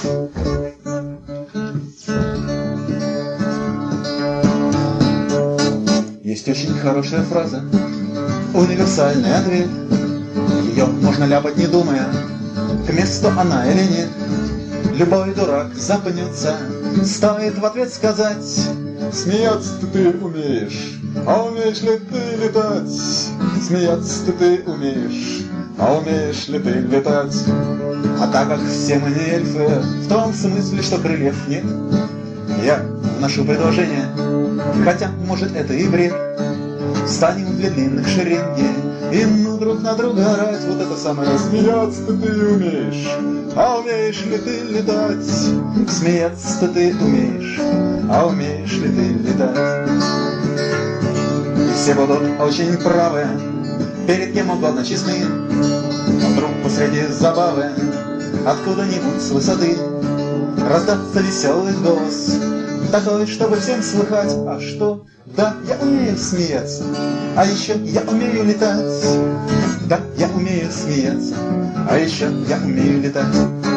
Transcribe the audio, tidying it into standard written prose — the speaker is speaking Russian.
Есть очень хорошая фраза, универсальный ответ. Ее можно ляпать, не думая, к месту она или нет. Любой дурак запнется, стоит в ответ сказать: смеяться-то ты умеешь, а умеешь ли ты летать? Смеяться-то ты умеешь, а умеешь ли ты летать? А так как все мы не эльфы, в том смысле, что крыльев нет, я вношу предложение, хотя, может, это и бред. Встанем в две длинных шеренги и ну друг на друга орать. Вот это самое: смеяться-то ты умеешь, а умеешь ли ты летать? Смеяться-то ты умеешь, а умеешь ли ты летать? И все будут очень правы, перед кем угодно честны. Но вдруг посреди забавы откуда-нибудь с высоты раздастся веселый голос, такой, чтобы всем слыхать: а что? Да, я умею смеяться, а еще я умею летать. Да, я умею смеяться, а еще я умею летать.